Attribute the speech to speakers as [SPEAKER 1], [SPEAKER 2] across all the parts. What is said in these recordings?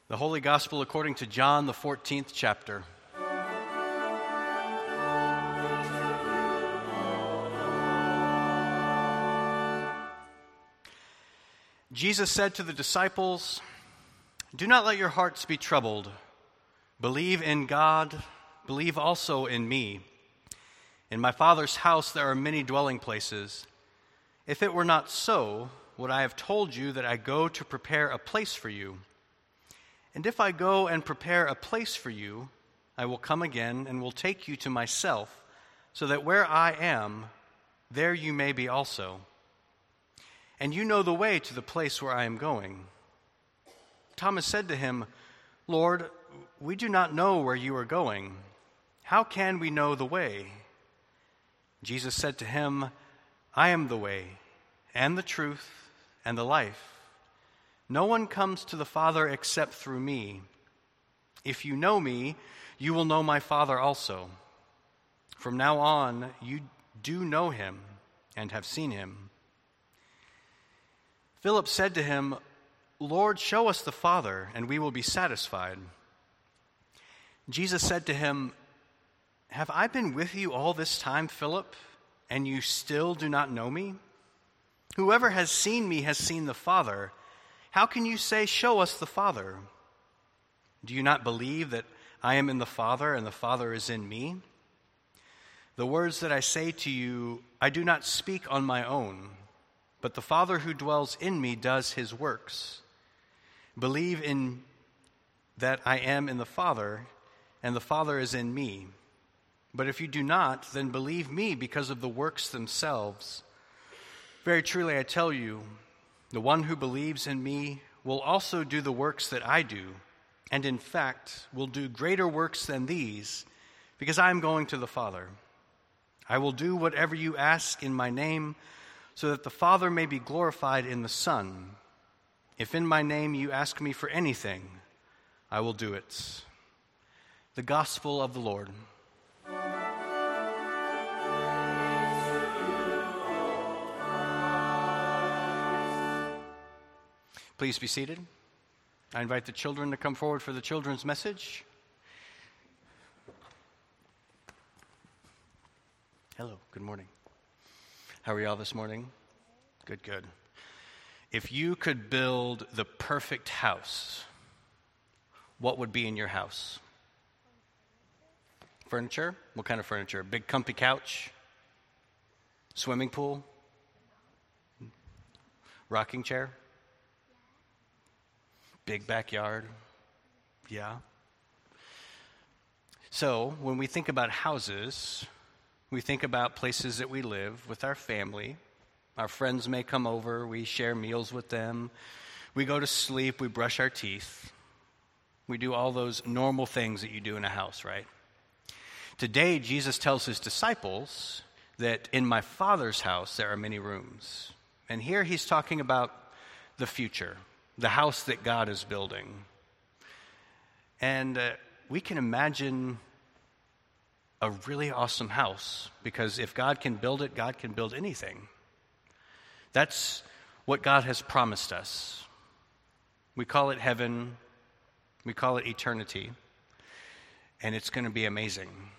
[SPEAKER 1] The Holy Gospel according to John, the 14th chapter. Jesus said to the disciples, "Do not let your hearts be troubled. Believe in God, believe also in me. In my Father's house there are many dwelling places. If it were not so, would I have told you that I go to prepare a place for you? And if I go and prepare a place for you, I will come again and will take you to myself, so that where I am, there you may be also. And you know the way to the place where I am going." Thomas said to him, "Lord, we do not know where you are going. How can we know the way?" Jesus said to him, "I am the way, and the truth, and the life. No one comes to the Father except through me. If you know me, you will know my Father also. From now on, you do know him and have seen him." Philip said to him, "Lord, show us the Father, and we will be satisfied." Jesus said to him, "Have I been with you all this time, Philip, and you still do not know me? Whoever has seen me has seen the Father. How can you say, 'Show us the Father'? Do you not believe that I am in the Father and the Father is in me? The words that I say to you, I do not speak on my own, but the Father who dwells in me does his works. Believe in that I am in the Father and the Father is in me. But if you do not, then believe me because of the works themselves. Very truly I tell you, the one who believes in me will also do the works that I do, and in fact will do greater works than these, because I am going to the Father. I will do whatever you ask in my name, so that the Father may be glorified in the Son. If in my name you ask me for anything, I will do it." The Gospel of the Lord. Please be seated. I invite the children to come forward for the children's message. Hello, good morning. How are y'all this morning? Good. If you could build the perfect house, what would be in your house? Furniture? What kind of furniture? Big comfy couch? Swimming pool? Rocking chair? Big backyard? Yeah. So when we think about houses, we think about places that we live with our family. Our friends may come over, we share meals with them, we go to sleep, we brush our teeth. We do all those normal things that you do in a house, right? Today, Jesus tells his disciples that in my Father's house there are many rooms. And here he's talking about the future, the house that God is building. And we can imagine a really awesome house, because if God can build it, God can build anything. That's what God has promised us. We call it heaven, we call it eternity, and it's going to be amazing.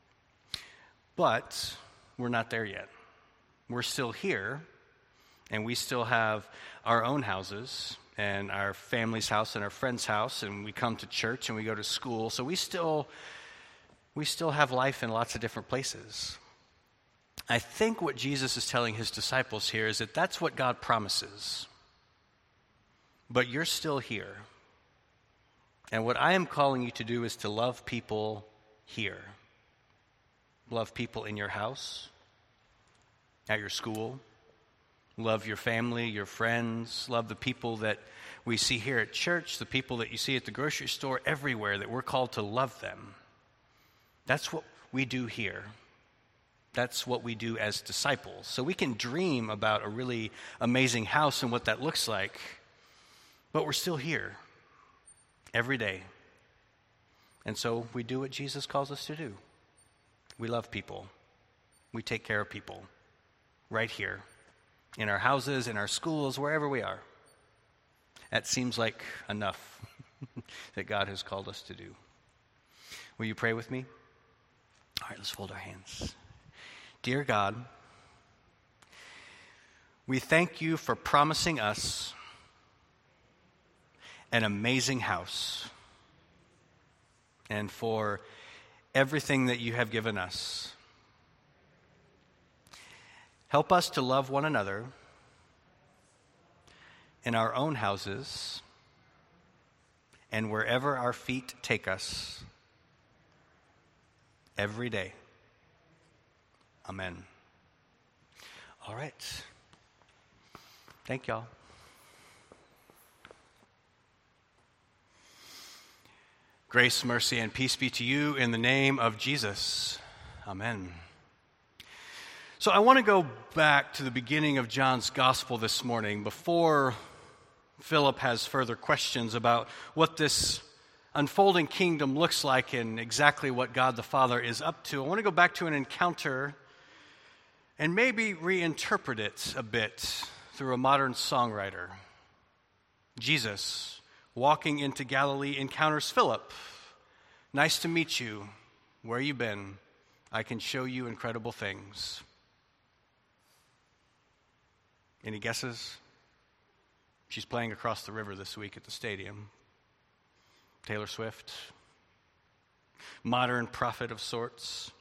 [SPEAKER 1] But we're not there yet. We're still here, and we still have our own houses, and our family's house and our friend's house, and we come to church and we go to school. So we still have life in lots of different places. I think what Jesus is telling his disciples here is that that's what God promises. But you're still here. And what I am calling you to do is to love people here. Love people in your house, at your school. Love your family, your friends. Love the people that we see here at church, the people that you see at the grocery store, everywhere, that we're called to love them. That's what we do here. That's what we do as disciples. So we can dream about a really amazing house and what that looks like, but we're still here every day. And so we do what Jesus calls us to do. We love people. We take care of people right here, in our houses, in our schools, wherever we are. That seems like enough. that God has called us to do. Will you pray with me? All right, let's fold our hands. Dear God, we thank you for promising us an amazing house and for everything that you have given us. Help us to love one another in our own houses and wherever our feet take us every day. Amen. All right. Thank y'all. Grace, mercy, and peace be to you in the name of Jesus. Amen. So I want to go back to the beginning of John's gospel this morning before Philip has further questions about what this unfolding kingdom looks like and exactly what God the Father is up to. I want to go back to an encounter and maybe reinterpret it a bit through a modern songwriter. Jesus, walking into Galilee, encounters Philip. Nice to meet you. Where you been? I can show you incredible things. Any guesses? She's playing across the river this week at the stadium. Taylor Swift. Modern prophet of sorts.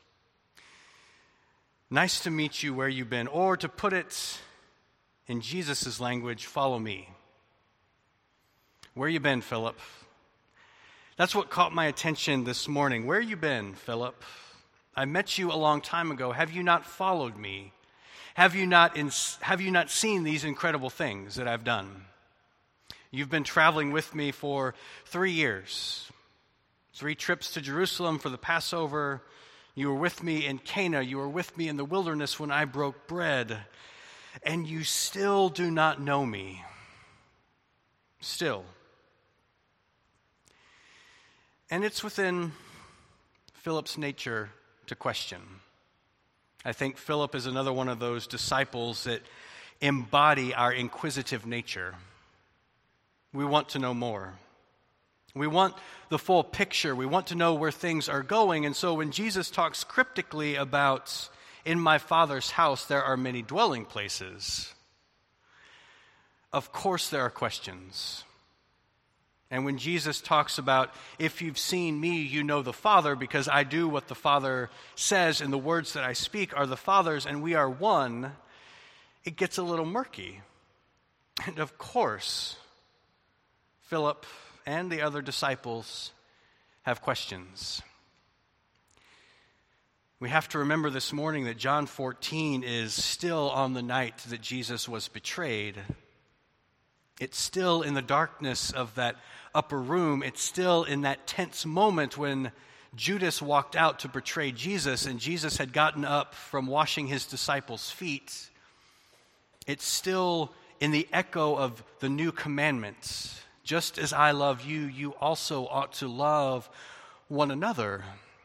[SPEAKER 1] Nice to meet you, where you been? Or to put it in Jesus' language, follow me. Where you been, Philip? That's what caught my attention this morning. Where you been, Philip? I met you a long time ago. Have you not followed me? Have you not seen these incredible things that I've done? You've been traveling with me for 3 years. 3 trips to Jerusalem for the Passover. You were with me in Cana. You were with me in the wilderness when I broke bread. And you still do not know me. Still. And it's within Philip's nature to question. I think Philip is another one of those disciples that embody our inquisitive nature. We want to know more. We want the full picture. We want to know where things are going. And so when Jesus talks cryptically about, in my Father's house there are many dwelling places, of course there are questions. And when Jesus talks about, if you've seen me, you know the Father, because I do what the Father says, and the words that I speak are the Father's, and we are one, it gets a little murky. And of course, Philip and the other disciples have questions. We have to remember this morning that John 14 is still on the night that Jesus was betrayed. It's still in the darkness of that upper room. It's still in that tense moment when Judas walked out to betray Jesus and Jesus had gotten up from washing his disciples' feet. It's still in the echo of the new commandments. Just as I love you, you also ought to love one another.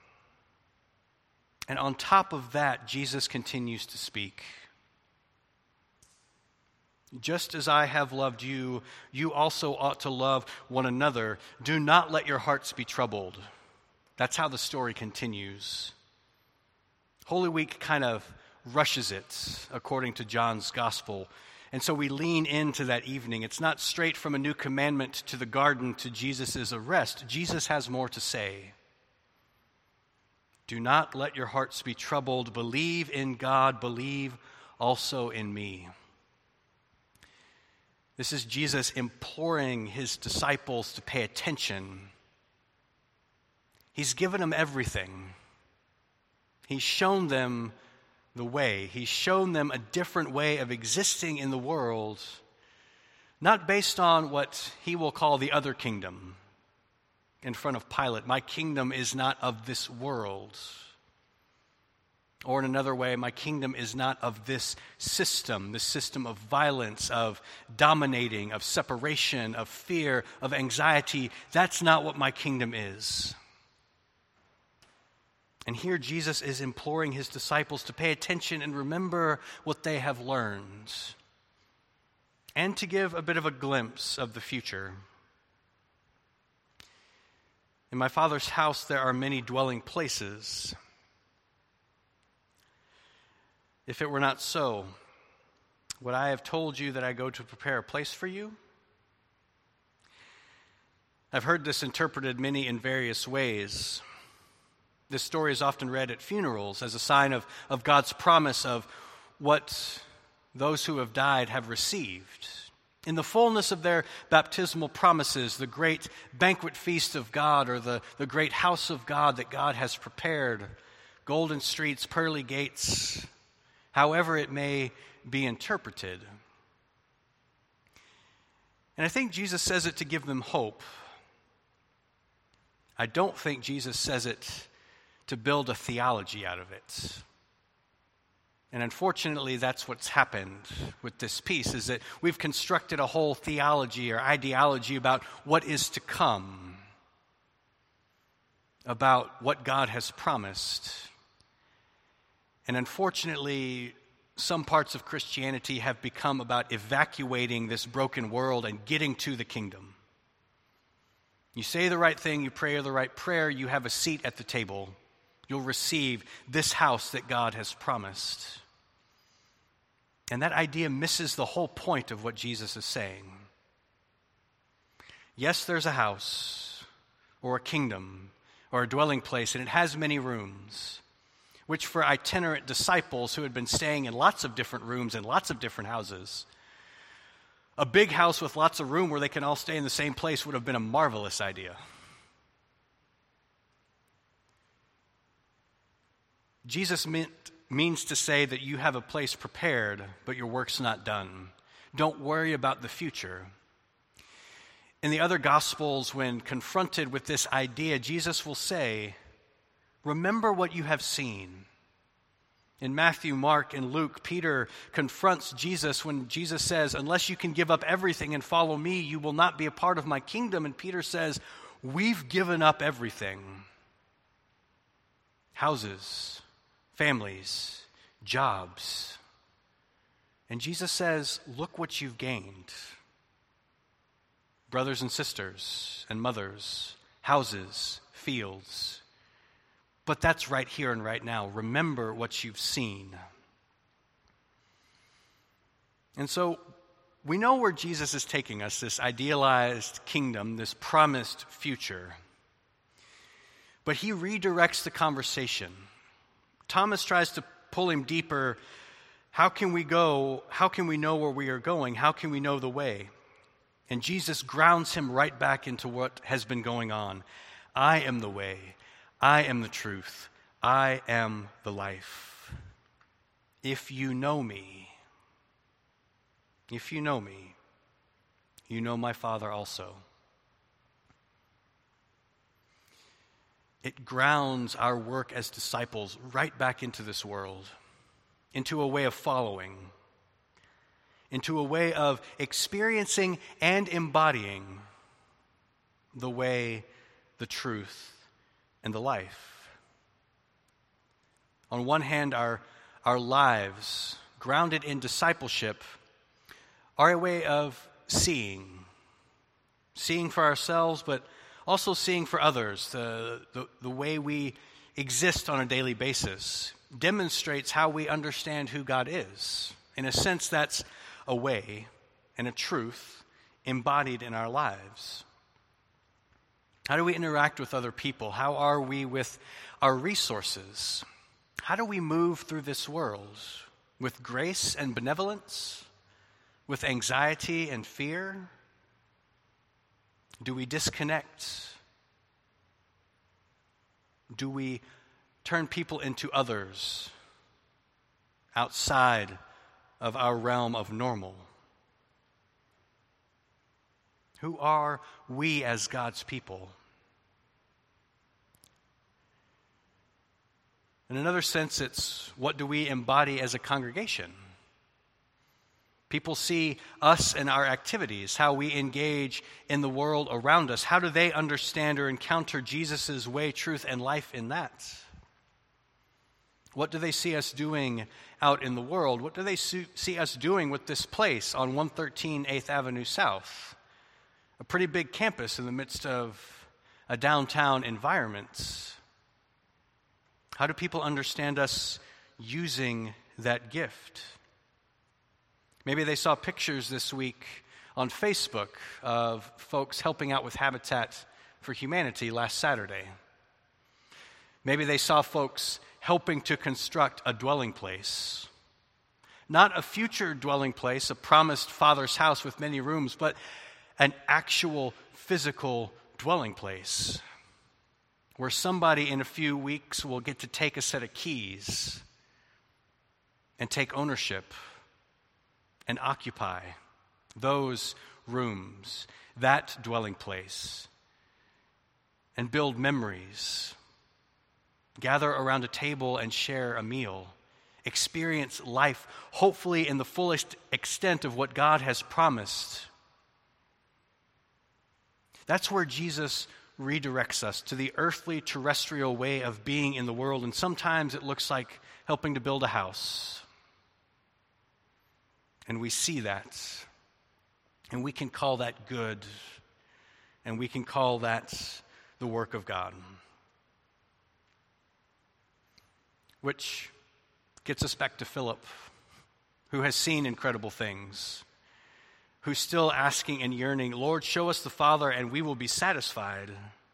[SPEAKER 1] And on top of that, Jesus continues to speak. Just as I have loved you, you also ought to love one another. Do not let your hearts be troubled. That's how the story continues. Holy Week kind of rushes it, according to John's gospel. And so we lean into that evening. It's not straight from a new commandment to the garden to Jesus' arrest. Jesus has more to say. Do not let your hearts be troubled. Believe in God. Believe also in me. This is Jesus imploring his disciples to pay attention. He's given them everything. He's shown them the way. He's shown them a different way of existing in the world, not based on what he will call the other kingdom in front of Pilate. My kingdom is not of this world. Or in another way, my kingdom is not of this system of violence, of dominating, of separation, of fear, of anxiety. That's not what my kingdom is. And here Jesus is imploring his disciples to pay attention and remember what they have learned, and to give a bit of a glimpse of the future. In my Father's house there are many dwelling places. If it were not so, would I have told you that I go to prepare a place for you? I've heard this interpreted many in various ways. This story is often read at funerals as a sign of God's promise of what those who have died have received. In the fullness of their baptismal promises, the great banquet feast of God, or the great house of God that God has prepared, golden streets, pearly gates, however it may be interpreted. And I think Jesus says it to give them hope. I don't think Jesus says it to build a theology out of it. And unfortunately, that's what's happened with this piece, is that we've constructed a whole theology or ideology about what is to come, about what God has promised. And unfortunately, some parts of Christianity have become about evacuating this broken world and getting to the kingdom. You say the right thing, you pray the right prayer, you have a seat at the table. You'll receive this house that God has promised. And that idea misses the whole point of what Jesus is saying. Yes, there's a house or a kingdom or a dwelling place, and it has many rooms, which for itinerant disciples who had been staying in lots of different rooms in lots of different houses, a big house with lots of room where they can all stay in the same place would have been a marvelous idea. Jesus means to say that you have a place prepared, but your work's not done. Don't worry about the future. In the other Gospels, when confronted with this idea, Jesus will say, remember what you have seen. In Matthew, Mark, and Luke, Peter confronts Jesus when Jesus says, unless you can give up everything and follow me, you will not be a part of my kingdom. And Peter says, we've given up everything. Houses, families, jobs. And Jesus says, look what you've gained. Brothers and sisters and mothers, houses, fields. But that's right here and right now. Remember what you've seen. And so we know where Jesus is taking us, this idealized kingdom, this promised future. But he redirects the conversation. Thomas tries to pull him deeper. How can we go? How can we know where we are going? How can we know the way? And Jesus grounds him right back into what has been going on. I am the way. I am the truth. I am the life. If you know me, you know my Father also. It grounds our work as disciples right back into this world, into a way of following, into a way of experiencing and embodying the way, the truth, and the life. On one hand, our lives, grounded in discipleship, are a way of seeing for ourselves, but also seeing for others. The way we exist on a daily basis demonstrates how we understand who God is. In a sense, that's a way and a truth embodied in our lives. How do we interact with other people? How are we with our resources? How do we move through this world? With grace and benevolence? With anxiety and fear? Do we disconnect? Do we turn people into others outside of our realm of normal? Who are we as God's people? In another sense, it's what do we embody as a congregation? People see us and our activities, how we engage in the world around us. How do they understand or encounter Jesus' way, truth, and life in that? What do they see us doing out in the world? What do they see us doing with this place on 113 8th Avenue South? A pretty big campus in the midst of a downtown environment? How do people understand us using that gift? Maybe they saw pictures this week on Facebook of folks helping out with Habitat for Humanity last Saturday. Maybe they saw folks helping to construct a dwelling place. Not a future dwelling place, a promised Father's house with many rooms, but an actual physical dwelling place where somebody in a few weeks will get to take a set of keys and take ownership and occupy those rooms, that dwelling place, and build memories, gather around a table and share a meal, experience life, hopefully in the fullest extent of what God has promised. That's where Jesus redirects us to the earthly, terrestrial way of being in the world, and sometimes it looks like helping to build a house. And we see that, and we can call that good, and we can call that the work of God. Which gets us back to Philip, who has seen incredible things, who's still asking and yearning, Lord, show us the Father and we will be satisfied.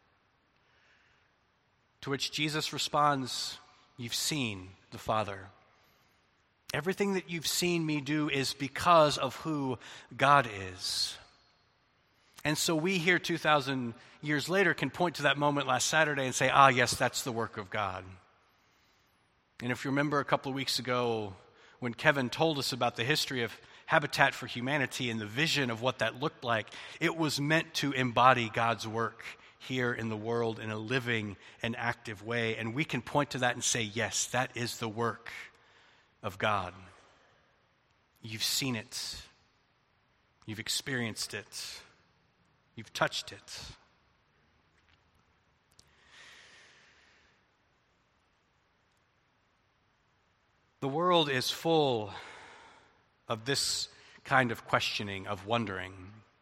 [SPEAKER 1] To which Jesus responds, you've seen the Father. Everything that you've seen me do is because of who God is. And so we here 2,000 years later can point to that moment last Saturday and say, yes, that's the work of God. And if you remember a couple of weeks ago when Kevin told us about the history of Habitat for Humanity and the vision of what that looked like, it was meant to embody God's work here in the world in a living and active way. And we can point to that and say, yes, that is the work of God. You've seen it. You've experienced it. You've touched it. The world is full of this kind of questioning, of wondering,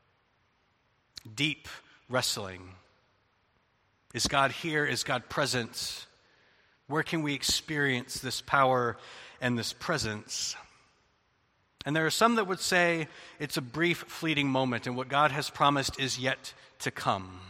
[SPEAKER 1] deep wrestling. Is God here? Is God present? Where can we experience this power and this presence? And there are some that would say it's a brief, fleeting moment, and what God has promised is yet to come.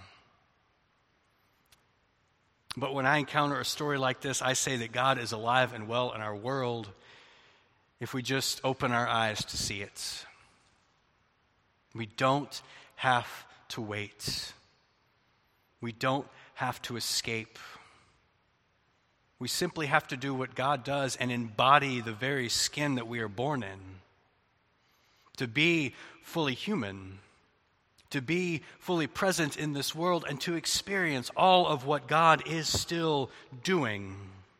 [SPEAKER 1] But when I encounter a story like this, I say that God is alive and well in our world if we just open our eyes to see it. We don't have to wait. We don't have to escape. We simply have to do what God does and embody the very skin that we are born in. To be fully human, to be fully present in this world, and to experience all of what God is still doing.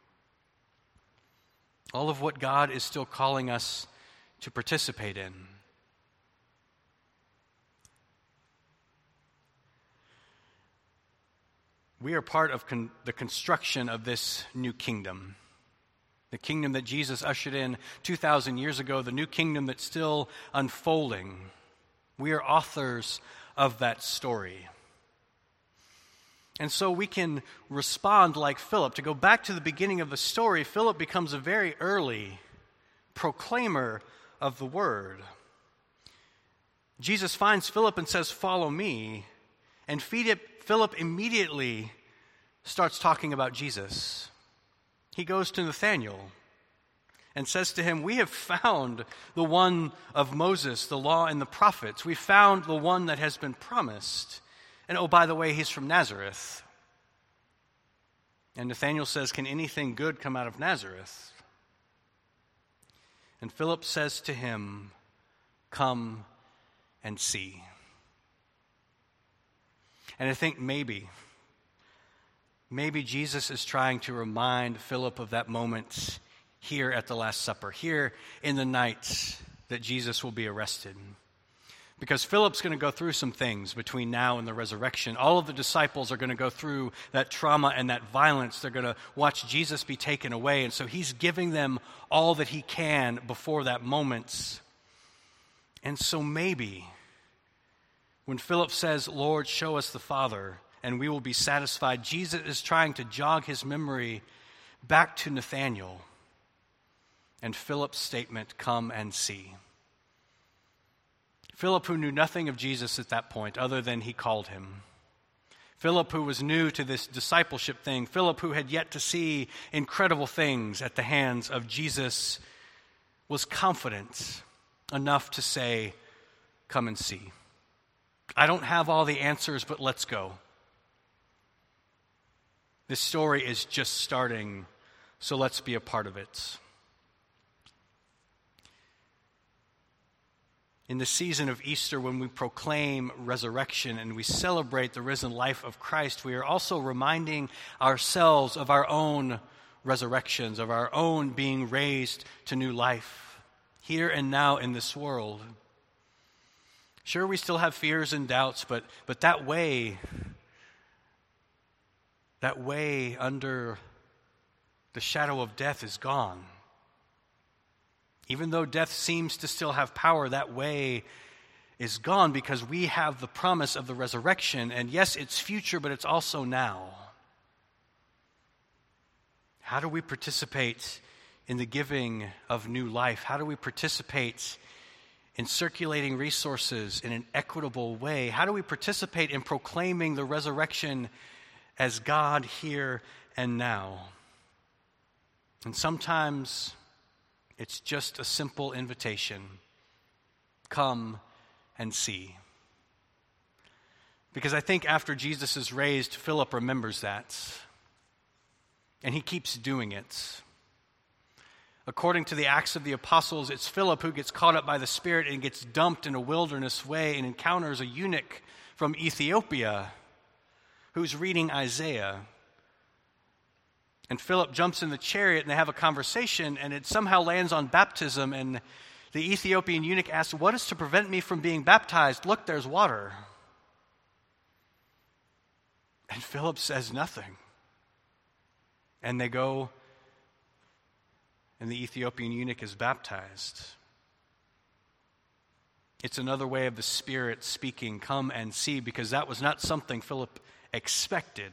[SPEAKER 1] All of what God is still calling us to participate in. We are part of the construction of this new kingdom. The kingdom that Jesus ushered in 2,000 years ago, the new kingdom that's still unfolding. We are authors of that story. And so we can respond like Philip. To go back to the beginning of the story, Philip becomes a very early proclaimer of the word. Jesus finds Philip and says, "Follow me." And Philip immediately starts talking about Jesus. He goes to Nathanael and says to him, "We have found the one of Moses, the law and the prophets. We found the one that has been promised. And oh, by the way, he's from Nazareth." And Nathanael says, "Can anything good come out of Nazareth?" And Philip says to him, "Come and see." And I think maybe Jesus is trying to remind Philip of that moment here at the Last Supper, here in the night that Jesus will be arrested. Because Philip's going to go through some things between now and the resurrection. All of the disciples are going to go through that trauma and that violence. They're going to watch Jesus be taken away. And so he's giving them all that he can before that moment. And so maybe when Philip says, "Lord, show us the Father," and we will be satisfied. Jesus is trying to jog his memory back to Nathanael and Philip's statement, "Come and see." Philip, who knew nothing of Jesus at that point other than he called him. Philip, who was new to this discipleship thing. Philip, who had yet to see incredible things at the hands of Jesus, was confident enough to say, "Come and see. I don't have all the answers, but let's go." This story is just starting, so let's be a part of it. In the season of Easter, when we proclaim resurrection and we celebrate the risen life of Christ, we are also reminding ourselves of our own resurrections, of our own being raised to new life, here and now in this world. Sure, we still have fears and doubts, but that way under the shadow of death is gone. Even though death seems to still have power, that way is gone because we have the promise of the resurrection. And yes, it's future, but it's also now. How do we participate in the giving of new life? How do we participate in circulating resources in an equitable way? How do we participate in proclaiming the resurrection as God here and now? And sometimes it's just a simple invitation. Come and see. Because I think after Jesus is raised, Philip remembers that. And he keeps doing it. According to the Acts of the Apostles, it's Philip who gets caught up by the Spirit and gets dumped in a wilderness way and encounters a eunuch from Ethiopia who's reading Isaiah. And Philip jumps in the chariot and they have a conversation, and it somehow lands on baptism. And the Ethiopian eunuch asks, "What is to prevent me from being baptized? Look, there's water." And Philip says nothing. And they go, and the Ethiopian eunuch is baptized. It's another way of the Spirit speaking, "Come and see," because that was not something Philip expected,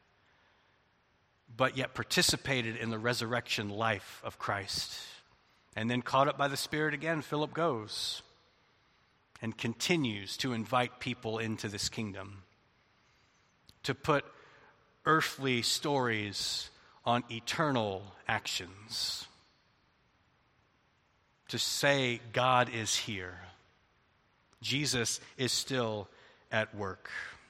[SPEAKER 1] but yet participated in the resurrection life of Christ. And then caught up by the Spirit again, Philip goes and continues to invite people into this kingdom, to put earthly stories on eternal actions, to say God is here. Jesus is still at work.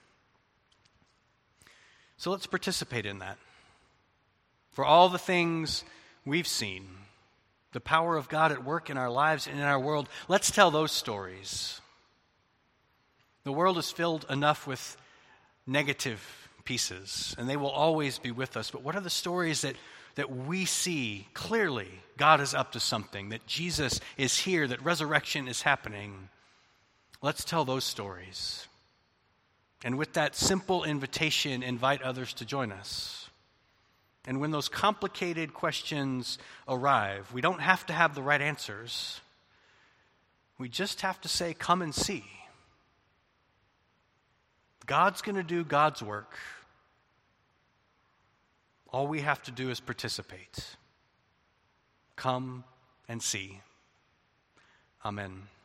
[SPEAKER 1] So let's participate in that. For all the things we've seen, the power of God at work in our lives and in our world, let's tell those stories. The world is filled enough with negative pieces, and they will always be with us. But what are the stories that we see clearly God is up to something, that Jesus is here, that resurrection is happening? Let's tell those stories. And with that simple invitation, invite others to join us. And when those complicated questions arrive, we don't have to have the right answers. We just have to say, "Come and see." God's going to do God's work. All we have to do is participate. Come and see. Amen.